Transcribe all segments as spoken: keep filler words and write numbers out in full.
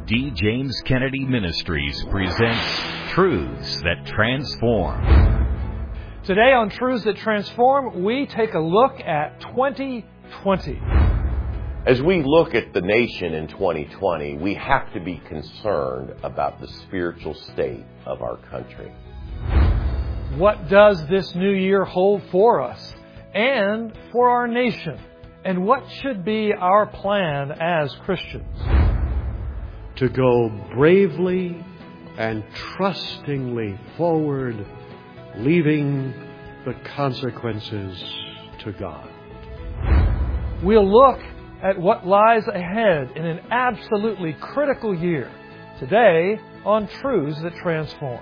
D. James Kennedy Ministries presents Truths That Transform. Today on Truths That Transform, we take a look at twenty twenty. As we look at the nation in twenty twenty, we have to be concerned about the spiritual state of our country. What does this new year hold for us and for our nation? And what should be our plan as Christians? To go bravely and trustingly forward, leaving the consequences to God. We'll look at what lies ahead in an absolutely critical year today on Truths That Transform.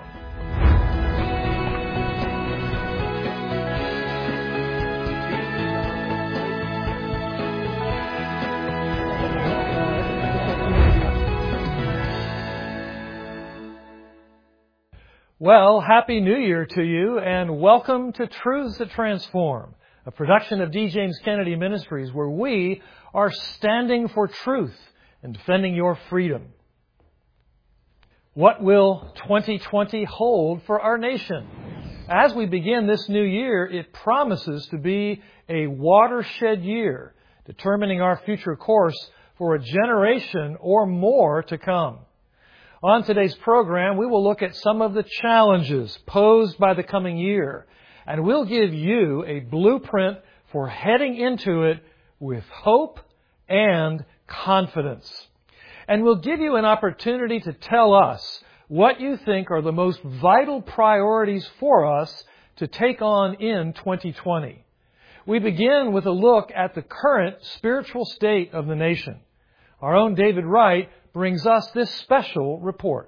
Well, Happy New Year to you, and welcome to Truths That Transform, a production of D. James Kennedy Ministries, where we are standing for truth and defending your freedom. What will twenty twenty hold for our nation? As we begin this new year, it promises to be a watershed year, determining our future course for a generation or more to come. On today's program, we will look at some of the challenges posed by the coming year, and we'll give you a blueprint for heading into it with hope and confidence. And we'll give you an opportunity to tell us what you think are the most vital priorities for us to take on in twenty twenty. We begin with a look at the current spiritual state of the nation. Our own David Wright brings us this special report.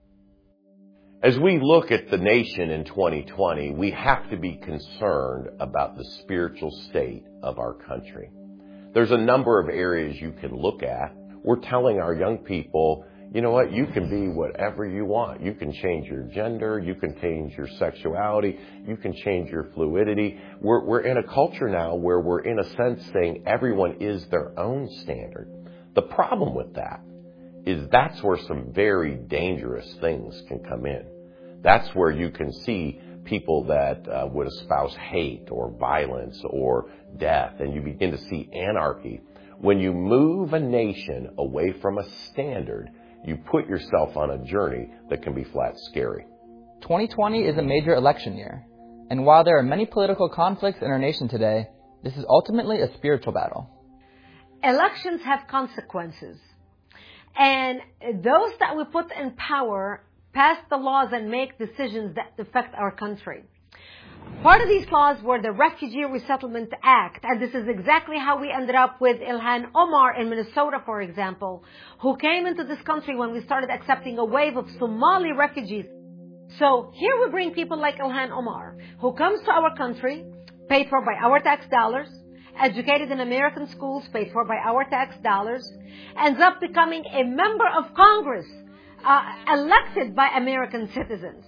As we look at the nation in twenty twenty, we have to be concerned about the spiritual state of our country. There's a number of areas you can look at. We're telling our young people, you know what, you can be whatever you want. You can change your gender, you can change your sexuality, you can change your fluidity. We're, we're in a culture now where we're in a sense saying everyone is their own standard. The problem with that is that's where some very dangerous things can come in. That's where you can see people that uh, would espouse hate or violence or death, and you begin to see anarchy. When you move a nation away from a standard, you put yourself on a journey that can be flat scary. twenty twenty is a major election year, and while there are many political conflicts in our nation today, this is ultimately a spiritual battle. Elections have consequences. And those that we put in power pass the laws and make decisions that affect our country. Part of these laws were the Refugee Resettlement Act, and this is exactly how we ended up with Ilhan Omar in Minnesota, for example, who came into this country when we started accepting a wave of Somali refugees. So here we bring people like Ilhan Omar, who comes to our country, paid for by our tax dollars, educated in American schools, paid for by our tax dollars, ends up becoming a member of Congress, uh, elected by American citizens.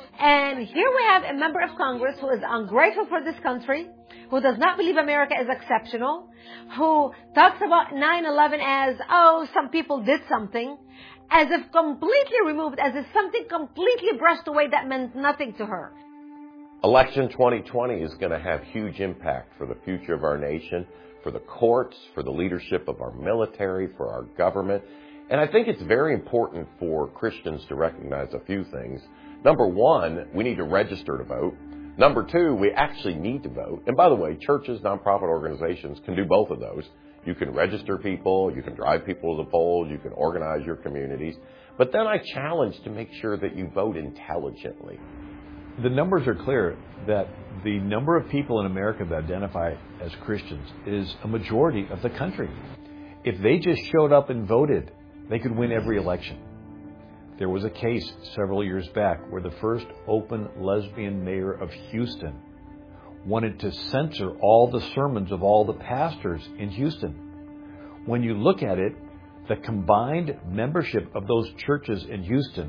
And here we have a member of Congress who is ungrateful for this country, who does not believe America is exceptional, who talks about nine eleven as, oh, some people did something, as if completely removed, as if something completely brushed away that meant nothing to her. Election twenty twenty is going to have huge impact for the future of our nation, for the courts, for the leadership of our military, for our government. And I think it's very important for Christians to recognize a few things. Number one, we need to register to vote. Number two, we actually need to vote. And by the way, churches, nonprofit organizations can do both of those. You can register people, you can drive people to the polls, you can organize your communities. But then I challenge to make sure that you vote intelligently. The numbers are clear that the number of people in America that identify as Christians is a majority of the country. If they just showed up and voted, they could win every election. There was a case several years back where the first open lesbian mayor of Houston wanted to censor all the sermons of all the pastors in Houston. When you look at it, the combined membership of those churches in Houston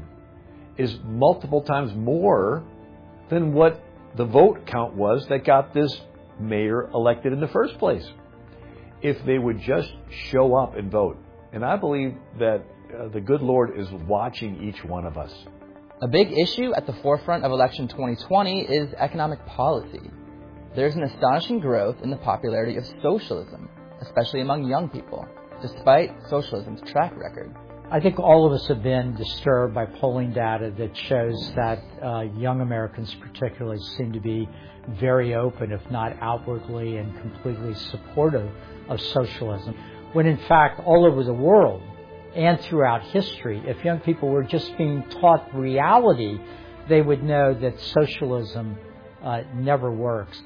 is multiple times more than what the vote count was that got this mayor elected in the first place. If they would just show up and vote. And I believe that uh, the good Lord is watching each one of us. A big issue at the forefront of election twenty twenty is economic policy. There's an astonishing growth in the popularity of socialism, especially among young people, despite socialism's track record. I think all of us have been disturbed by polling data that shows that uh, young Americans particularly seem to be very open, if not outwardly and completely supportive of socialism, when in fact all over the world and throughout history, if young people were just being taught reality, they would know that socialism uh, never works.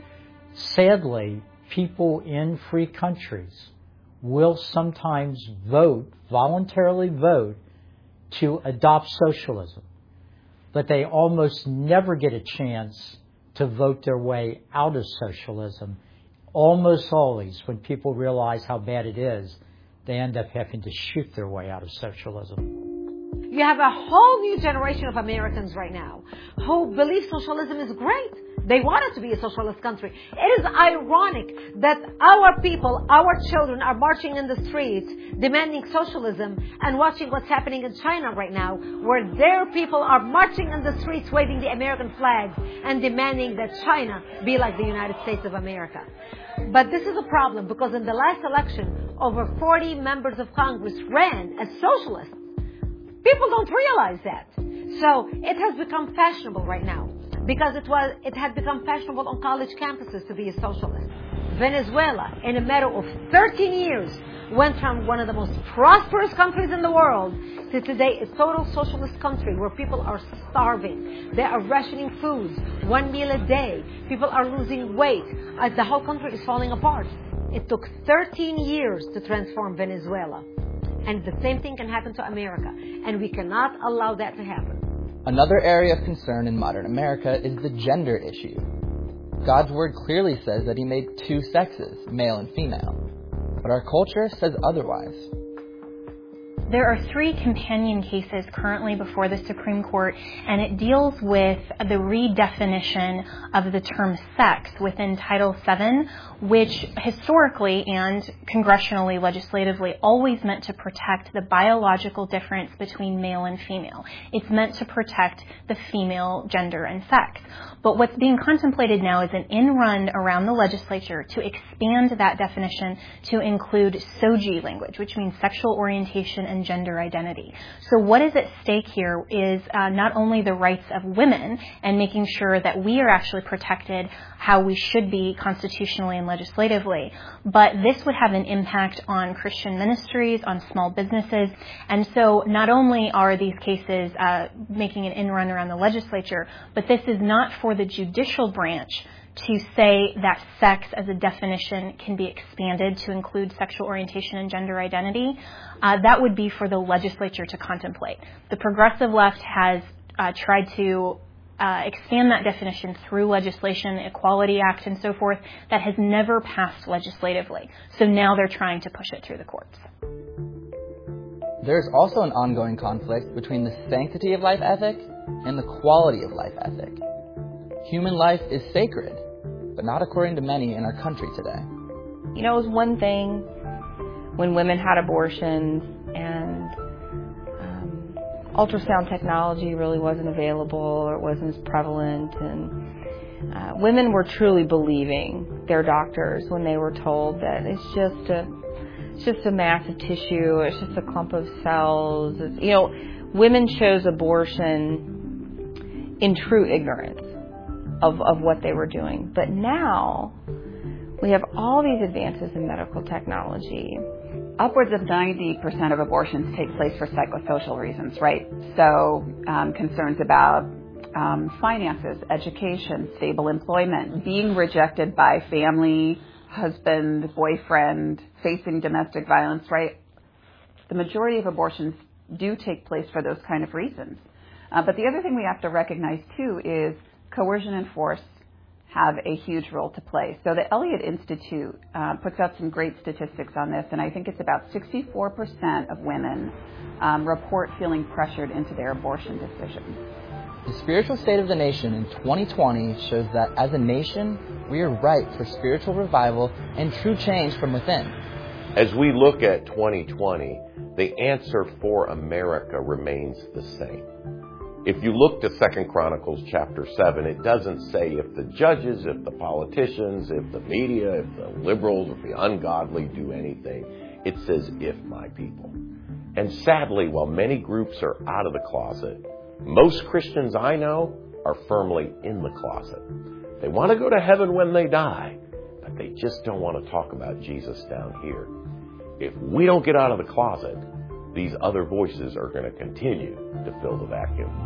Sadly, people in free countries will sometimes vote, voluntarily vote, to adopt socialism. But they almost never get a chance to vote their way out of socialism. Almost always, when people realize how bad it is, they end up having to shoot their way out of socialism. You have a whole new generation of Americans right now who believe socialism is great. They want it to be a socialist country. It is ironic that our people, our children, are marching in the streets demanding socialism and watching what's happening in China right now, where their people are marching in the streets waving the American flags and demanding that China be like the United States of America. But this is a problem because in the last election, over forty members of Congress ran as socialists. People don't realize that. So it has become fashionable right now. Because it was, it had become fashionable on college campuses to be a socialist. Venezuela, in a matter of thirteen years, went from one of the most prosperous countries in the world to today a total socialist country where people are starving. They are rationing foods, one meal a day. People are losing weight. Uh, the whole country is falling apart. It took thirteen years to transform Venezuela. And the same thing can happen to America. And we cannot allow that to happen. Another area of concern in modern America is the gender issue. God's word clearly says that He made two sexes, male and female. But our culture says otherwise. There are three companion cases currently before the Supreme Court, and it deals with the redefinition of the term sex within Title seven, which historically and congressionally, legislatively, always meant to protect the biological difference between male and female. It's meant to protect the female gender and sex. But what's being contemplated now is an in-run around the legislature to expand that definition to include SOGI language, which means sexual orientation and gender identity. So what is at stake here is uh, not only the rights of women and making sure that we are actually protected how we should be constitutionally and legislatively, but this would have an impact on Christian ministries, on small businesses. And so not only are these cases uh, making an in-run around the legislature, but this is not for the judicial branch to say that sex as a definition can be expanded to include sexual orientation and gender identity. Uh, that would be for the legislature to contemplate. The progressive left has uh, tried to uh, expand that definition through legislation, Equality Act and so forth, that has never passed legislatively. So now they're trying to push it through the courts. There's also an ongoing conflict between the sanctity of life ethic and the quality of life ethic. Human life is sacred, but not according to many in our country today. You know, it was one thing when women had abortions and um, ultrasound technology really wasn't available or it wasn't as prevalent, and uh, women were truly believing their doctors when they were told that it's just a it's just a mass of tissue, it's just a clump of cells. It's, you know, women chose abortion in true ignorance Of, of what they were doing. But now we have all these advances in medical technology. Upwards of ninety percent of abortions take place for psychosocial reasons, right? So um, concerns about um, finances, education, stable employment, being rejected by family, husband, boyfriend, facing domestic violence, right? The majority of abortions do take place for those kind of reasons. Uh, but the other thing we have to recognize too is coercion and force have a huge role to play. So the Elliott Institute uh, puts out some great statistics on this, and I think it's about sixty-four percent of women um, report feeling pressured into their abortion decisions. The spiritual state of the nation in twenty twenty shows that as a nation, we are ripe for spiritual revival and true change from within. As we look at twenty twenty, the answer for America remains the same. If you look to Second Chronicles chapter seven, it doesn't say if the judges, if the politicians, if the media, if the liberals, if the ungodly do anything. It says, if my people. And sadly, while many groups are out of the closet, most Christians I know are firmly in the closet. They want to go to heaven when they die, but they just don't want to talk about Jesus down here. If we don't get out of the closet, these other voices are going to continue to fill the vacuum.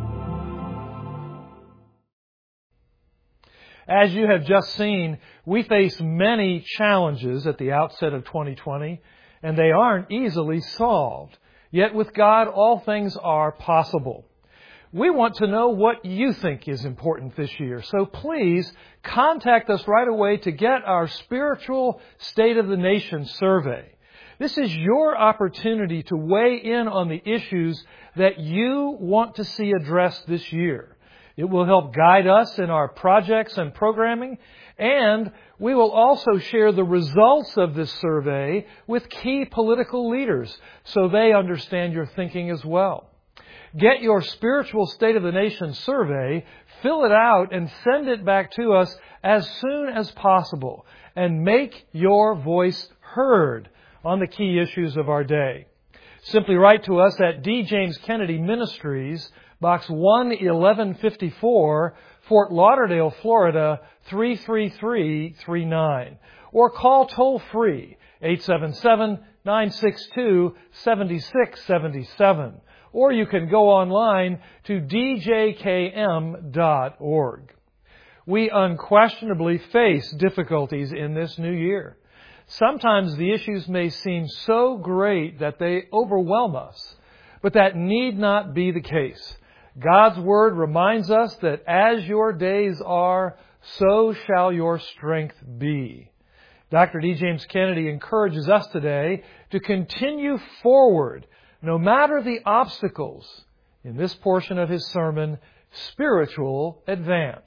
As you have just seen, we face many challenges at the outset of twenty twenty, and they aren't easily solved. Yet with God, all things are possible. We want to know what you think is important this year, so please contact us right away to get our Spiritual State of the Nation survey. This is your opportunity to weigh in on the issues that you want to see addressed this year. It will help guide us in our projects and programming, and we will also share the results of this survey with key political leaders so they understand your thinking as well. Get your Spiritual State of the Nation survey, fill it out, and send it back to us as soon as possible, and make your voice heard on the key issues of our day. Simply write to us at D. James Kennedy Ministries, Box one eleven fifty-four, Fort Lauderdale, Florida, three three three three nine. Or call toll-free, eight seven seven, nine six two, seven six seven seven. Or you can go online to d j k m dot org. We unquestionably face difficulties in this new year. Sometimes the issues may seem so great that they overwhelm us, but that need not be the case. God's Word reminds us that as your days are, so shall your strength be. Doctor D. James Kennedy encourages us today to continue forward, no matter the obstacles, in this portion of his sermon, Spiritual Advance.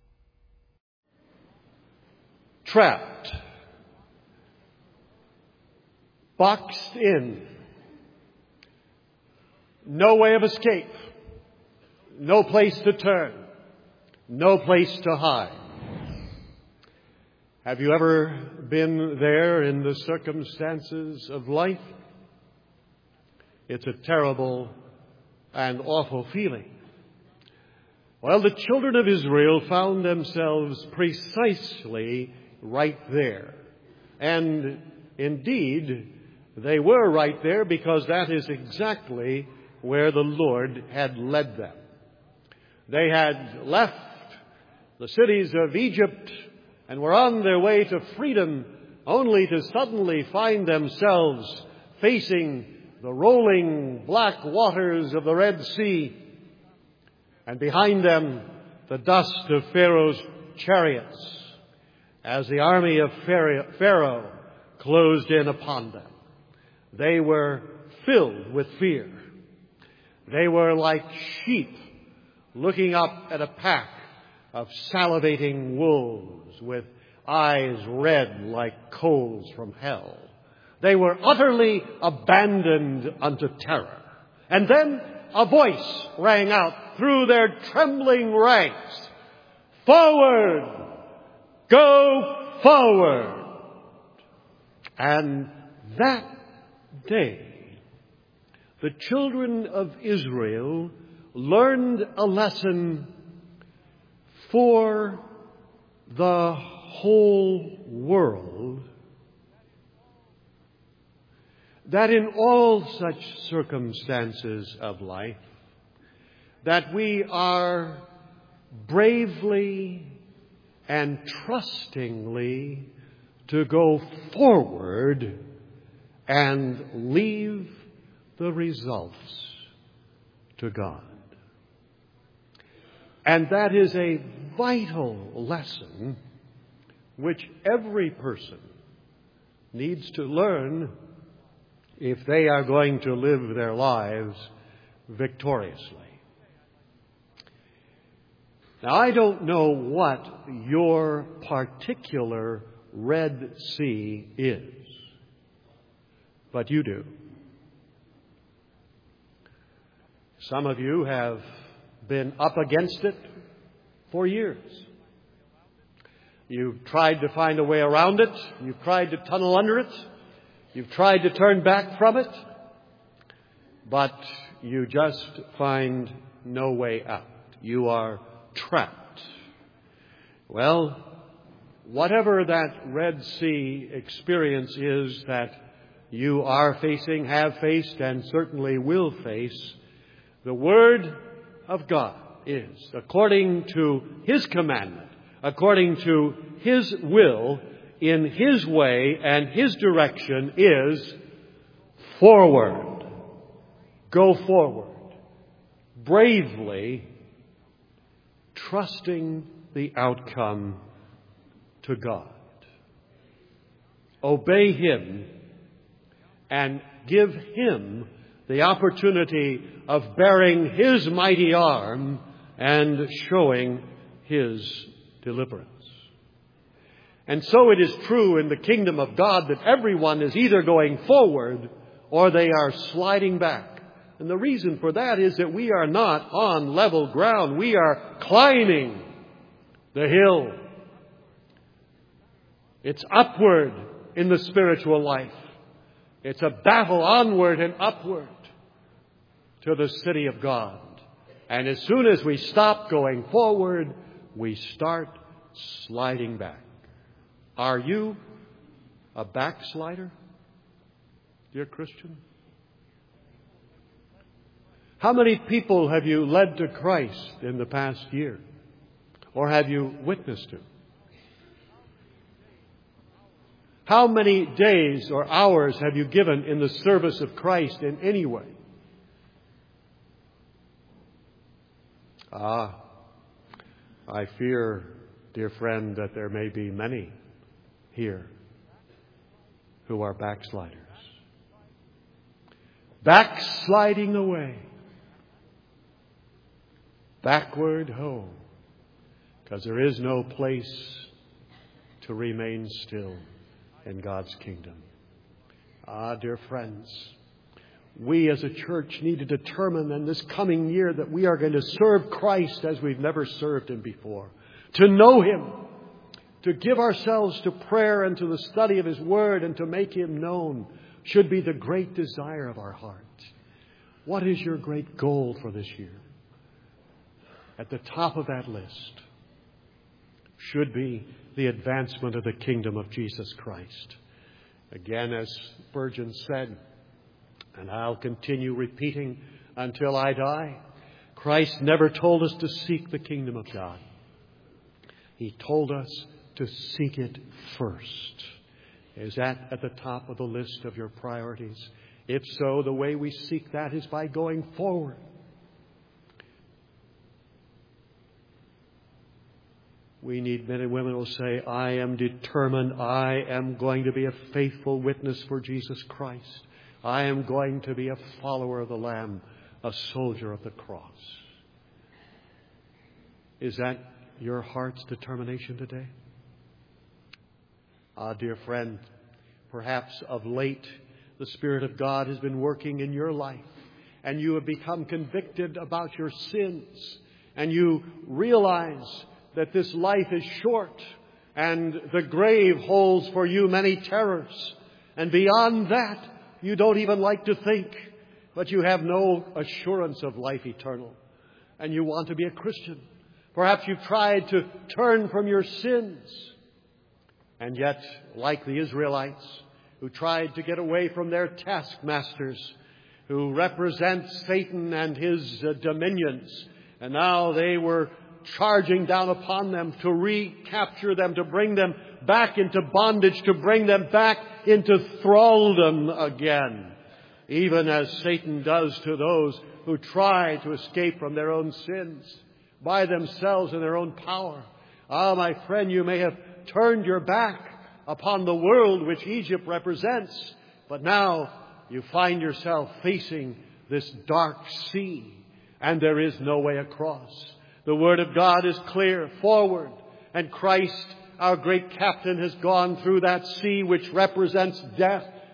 Trapped. Boxed in. No way of escape. No place to turn. No place to hide. Have you ever been there in the circumstances of life? It's a terrible and awful feeling. Well, the children of Israel found themselves precisely right there. And indeed, they were right there because that is exactly where the Lord had led them. They had left the cities of Egypt and were on their way to freedom, only to suddenly find themselves facing the rolling black waters of the Red Sea, and behind them the dust of Pharaoh's chariots as the army of Pharaoh closed in upon them. They were filled with fear. They were like sheep looking up at a pack of salivating wolves with eyes red like coals from hell. They were utterly abandoned unto terror. And then a voice rang out through their trembling ranks. Forward! Go forward! And that day, the children of Israel learned a lesson for the whole world, that in all such circumstances of life, that we are bravely and trustingly to go forward and leave the results to God. And that is a vital lesson which every person needs to learn if they are going to live their lives victoriously. Now, I don't know what your particular Red Sea is, but you do. Some of you have been up against it for years. You've tried to find a way around it. You've tried to tunnel under it. You've tried to turn back from it. But you just find no way out. You are trapped. Well, whatever that Red Sea experience is that you are facing, have faced, and certainly will face, the Word of God is, according to His commandment, according to His will, in His way and His direction, is forward. Go forward. Bravely trusting the outcome to God. Obey Him and give Him the opportunity of bearing His mighty arm and showing His deliverance. And so it is true in the kingdom of God that everyone is either going forward or they are sliding back. And the reason for that is that we are not on level ground. We are climbing the hill. It's upward in the spiritual life. It's a battle onward and upward to the city of God. And as soon as we stop going forward, we start sliding back. Are you a backslider, dear Christian? How many people have you led to Christ in the past year? Or have you witnessed to? How many days or hours have you given in the service of Christ in any way? Ah, I fear, dear friend, that there may be many here who are backsliders. Backsliding away. Backward home. Because there is no place to remain still in God's kingdom. Ah, dear friends, we as a church need to determine in this coming year that we are going to serve Christ as we've never served Him before. To know Him, to give ourselves to prayer and to the study of His Word and to make Him known should be the great desire of our heart. What is your great goal for this year? At the top of that list should be the advancement of the kingdom of Jesus Christ. Again, as Spurgeon said, and I'll continue repeating until I die, Christ never told us to seek the kingdom of God. He told us to seek it first. Is that at the top of the list of your priorities? If so, the way we seek that is by going forward. We need men and women who will say, I am determined, I am going to be a faithful witness for Jesus Christ. I am going to be a follower of the Lamb, a soldier of the cross. Is that your heart's determination today? Ah, dear friend, perhaps of late the Spirit of God has been working in your life and you have become convicted about your sins and you realize that this life is short and the grave holds for you many terrors. And beyond that, you don't even like to think, but you have no assurance of life eternal. And you want to be a Christian. Perhaps you've tried to turn from your sins. And yet, like the Israelites who tried to get away from their taskmasters, who represent Satan and his uh, dominions, and now they were charging down upon them to recapture them, to bring them back into bondage, to bring them back into thraldom again, even as Satan does to those who try to escape from their own sins by themselves in their own power. Ah, my friend, you may have turned your back upon the world which Egypt represents, but now you find yourself facing this dark sea, and there is no way across. The Word of God is clear, forward, and Christ, our great captain, has gone through that sea which represents death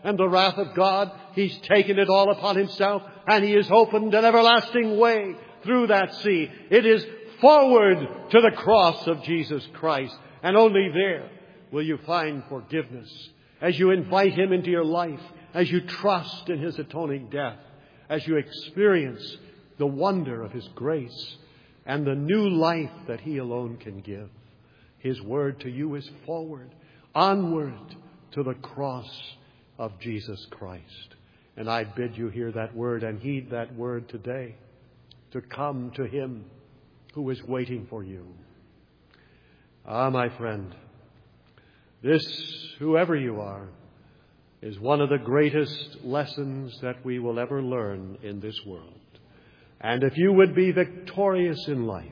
and the wrath of God. He's taken it all upon himself, and he has opened an everlasting way through that sea. It is forward to the cross of Jesus Christ, and only there will you find forgiveness as you invite him into your life, as you trust in his atoning death, as you experience the wonder of his grace and the new life that he alone can give. His word to you is forward, onward to the cross of Jesus Christ. And I bid you hear that word and heed that word today, to come to him who is waiting for you. Ah, my friend, this, whoever you are, is one of the greatest lessons that we will ever learn in this world. And if you would be victorious in life,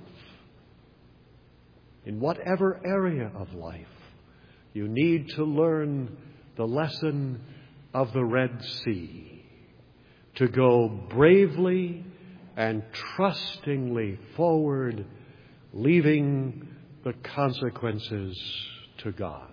in whatever area of life, you need to learn the lesson of the Red Sea, to go bravely and trustingly forward, leaving the consequences to God.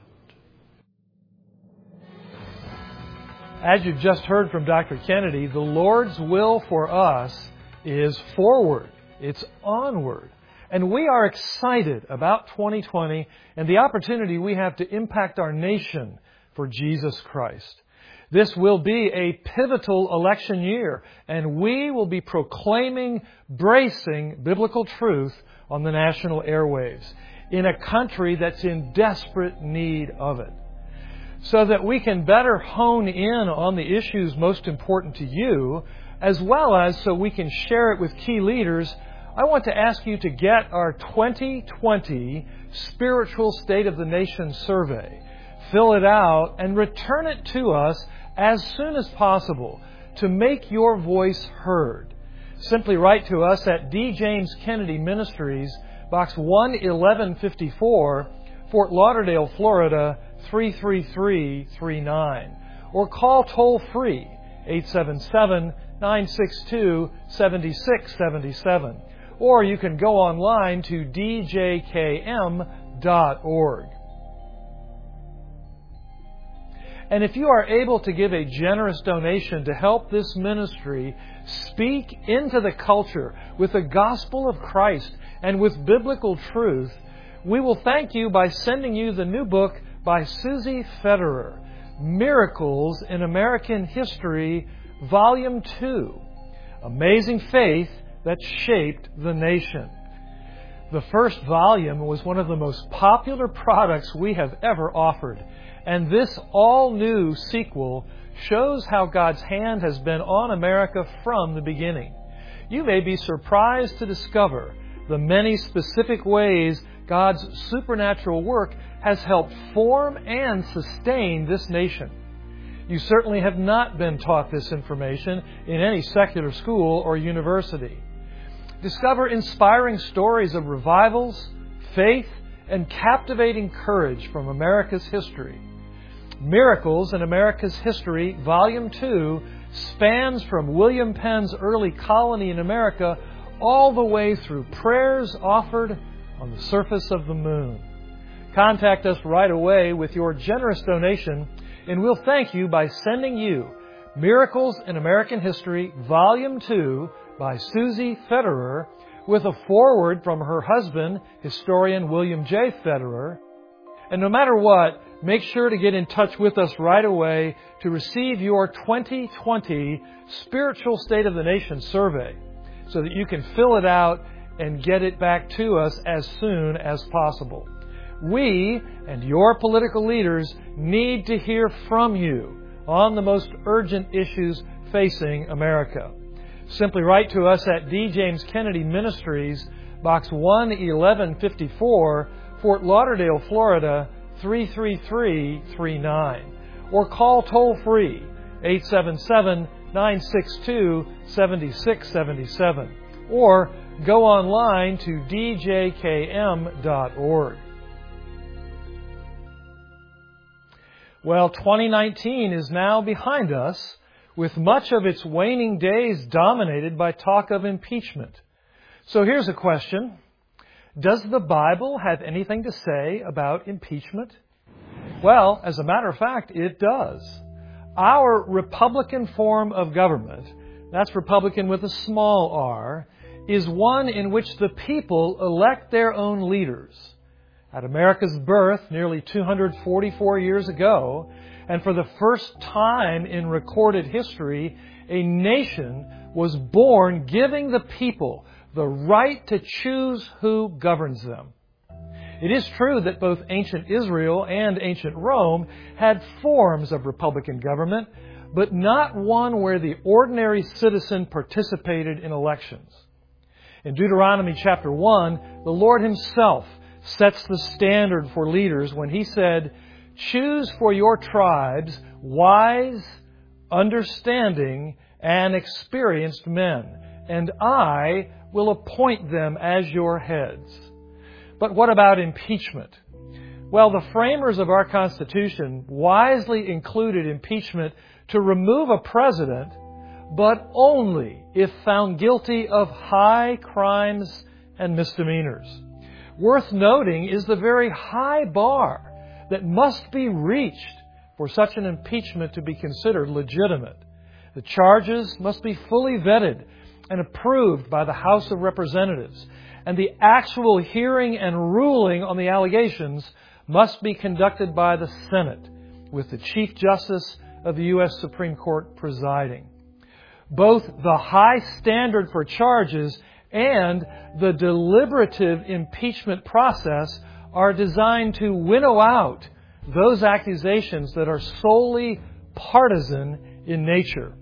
As you've just heard from Doctor Kennedy, the Lord's will for us is forward. It's onward. And we are excited about twenty twenty and the opportunity we have to impact our nation for Jesus Christ. This will be a pivotal election year, and we will be proclaiming, bracing biblical truth on the national airwaves in a country that's in desperate need of it. So that we can better hone in on the issues most important to you, as well as so we can share it with key leaders, I want to ask you to get our twenty twenty Spiritual State of the Nation survey. Fill it out and return it to us as soon as possible to make your voice heard. Simply write to us at D. James Kennedy Ministries, Box one eleven fifty-four, Fort Lauderdale, Florida, three three three three nine. Or call toll-free eight seven seven, nine six two, seven six seven seven. Or you can go online to d j k m dot org. And if you are able to give a generous donation to help this ministry speak into the culture with the gospel of Christ and with biblical truth, we will thank you by sending you the new book by Susie Federer, Miracles in American History, Volume two, Amazing Faith That Shaped the Nation. The first volume was one of the most popular products we have ever offered, and this all-new sequel shows how God's hand has been on America from the beginning. You may be surprised to discover the many specific ways God's supernatural work has helped form and sustain this nation. You certainly have not been taught this information in any secular school or university. Discover inspiring stories of revivals, faith, and captivating courage from America's history. Miracles in America's History, Volume two, spans from William Penn's early colony in America all the way through prayers offered on the surface of the moon. Contact us right away with your generous donation, and we'll thank you by sending you Miracles in American History, Volume two by Susie Federer, with a foreword from her husband, historian William J. Federer. And no matter what, make sure to get in touch with us right away to receive your twenty twenty Spiritual State of the Nation survey so that you can fill it out and get it back to us as soon as possible. We and your political leaders need to hear from you on the most urgent issues facing America. Simply write to us at D. James Kennedy Ministries, Box one eleven fifty-four, Fort Lauderdale, Florida, three three three three nine. Or call toll-free eight seven seven, nine six two, seven six seven seven. Or go online to d j k m dot org. Well, twenty nineteen is now behind us, with much of its waning days dominated by talk of impeachment. So here's a question. Does the Bible have anything to say about impeachment? Well, as a matter of fact, it does. Our Republican form of government, that's Republican with a small r, is one in which the people elect their own leaders. At America's birth nearly two hundred forty-four years ago, and for the first time in recorded history, a nation was born giving the people the right to choose who governs them. It is true that both ancient Israel and ancient Rome had forms of republican government, but not one where the ordinary citizen participated in elections. In Deuteronomy chapter one, the Lord Himself sets the standard for leaders when He said, "Choose for your tribes wise, understanding, and experienced men, and I will appoint them as your heads." But what about impeachment? Well, the framers of our Constitution wisely included impeachment to remove a president, but only if found guilty of high crimes and misdemeanors. Worth noting is the very high bar that must be reached for such an impeachment to be considered legitimate. The charges must be fully vetted and approved by the House of Representatives, and the actual hearing and ruling on the allegations must be conducted by the Senate, with the Chief Justice of the U S Supreme Court presiding. Both the high standard for charges and the deliberative impeachment process are designed to winnow out those accusations that are solely partisan in nature.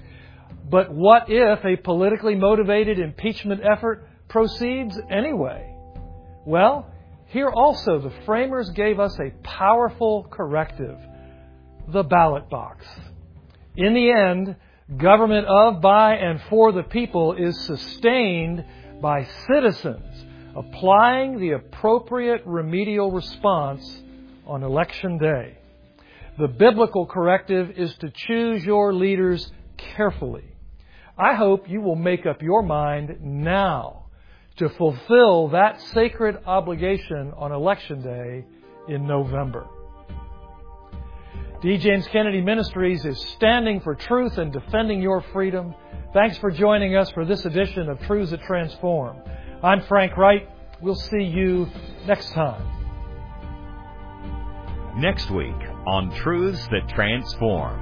But what if a politically motivated impeachment effort proceeds anyway? Well, here also the framers gave us a powerful corrective: the ballot box. In the end, government of, by, and for the people is sustained by citizens applying the appropriate remedial response on Election Day. The biblical corrective is to choose your leaders carefully. I hope you will make up your mind now to fulfill that sacred obligation on Election Day in November. D. James Kennedy Ministries is standing for truth and defending your freedom. Thanks for joining us for this edition of Truths That Transform. I'm Frank Wright. We'll see you next time. Next week on Truths That Transform.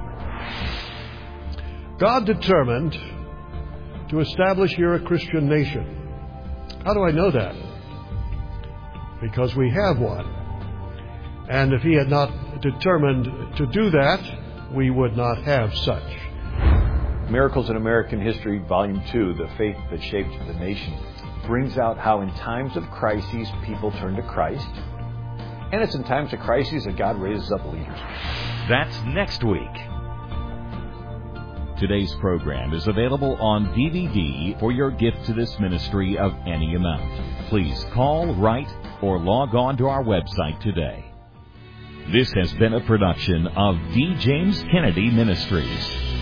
God determined to establish here a Christian nation. How do I know that? Because we have one. And if He had not determined to do that, we would not have such. Miracles in American History, Volume two, The Faith That Shaped the Nation, brings out how in times of crises people turn to Christ. And it's in times of crises that God raises up leaders. That's next week. Today's program is available on D V D for your gift to this ministry of any amount. Please call, write, or log on to our website today. This has been a production of D. James Kennedy Ministries.